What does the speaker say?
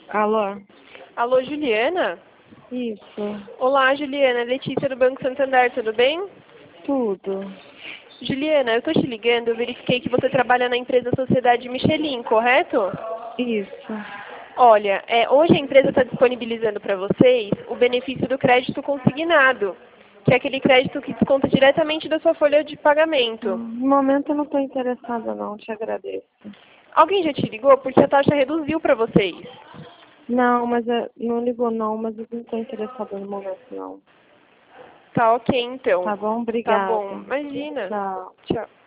Alô? Alô, Juliana? Isso. Olá, Juliana. Letícia do Banco Santander, tudo bem? Tudo. Juliana, eu tô te ligando, eu verifiquei que você trabalha na empresa Sociedade Michelin, correto? Isso. Olha, hoje a empresa está disponibilizando para vocês o benefício do crédito consignado, que é aquele crédito que desconta diretamente da sua folha de pagamento. No momento eu não estou interessada não, te agradeço. Alguém já te ligou? Porque a taxa reduziu para vocês. Não, mas não ligou não, mas eu não estou interessada no momento não. Tá ok, então. Tá bom? Tá Obrigada. bom. Imagina. Tchau. Tchau.